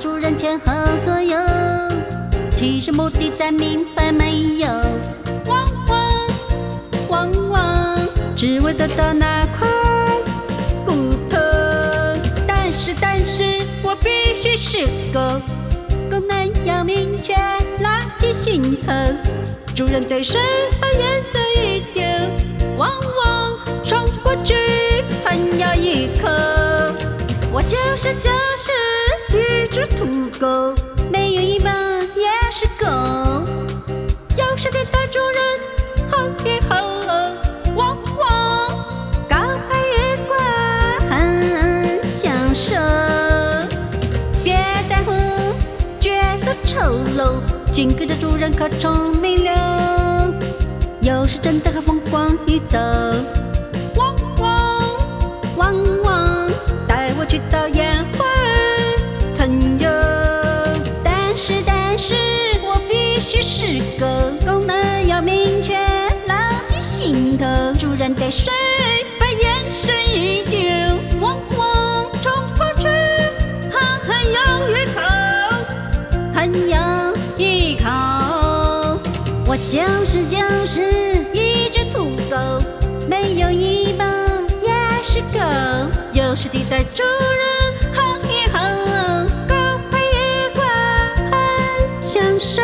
主人前后左右，其实目的再明白没有？汪汪汪汪，只为得到那块骨头。但是我必须是狗，功能要明确，牢记心头。主人对谁把颜色一丢，汪汪冲过去狠咬一口。我就是一只土狗，没有尾巴也是狗，有时得带主人吼一吼，汪汪高攀愉快很享受。别在乎角色丑陋，尽跟着主人可聪明溜，有时真的和风光一走，汪汪汪汪带我去到宴会曾有。但是我必须是狗，功能要明确，牢记心头。主人对谁把眼神一丢，汪汪冲过去很有一口，很有一口。我就是一只土狗，没有尾巴也是狗，有时地带主人哼一哼，狗配愉快很享受，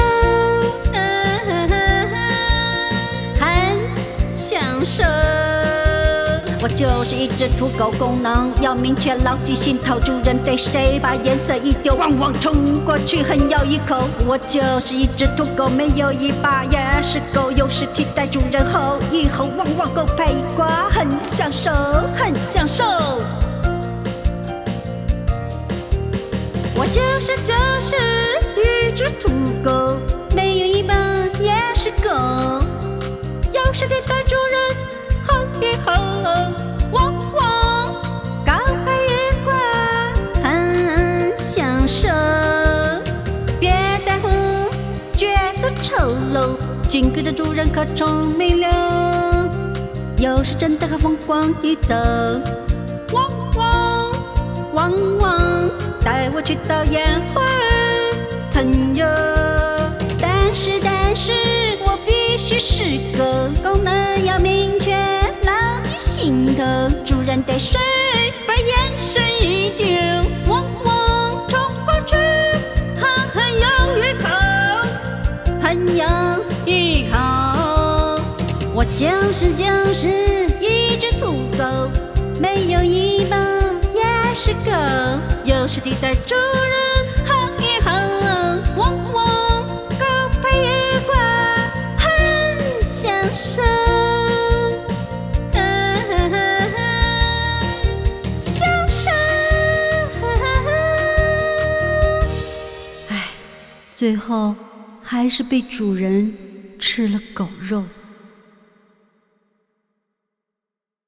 很享受。我就是一只土狗，功能要明确，牢记心头。主人对谁把颜色一丢，汪汪冲过去狠咬一口。我就是一只土狗，没有尾巴也是狗，有时替代主人吼一吼，汪汪狗配一呱，很享受，很享受。我就是一只土狗，没有尾巴也是狗，有时得带主人吼一吼，汪汪高攀愉快很享受。别在乎角色丑陋，尽跟着主人可聪明溜，有时真的和风光一走，汪汪汪汪带我去到宴会曾有。但是我必须是狗，功能要明确，牢记心头。主人对谁把眼神一丢，汪汪冲过去很有一口，很有一口。我就是一只土狗，没有尾巴也是狗，有时地带主人哼一哼，汪汪高攀愉快很享受，享受。唉，最后还是被主人吃了狗肉。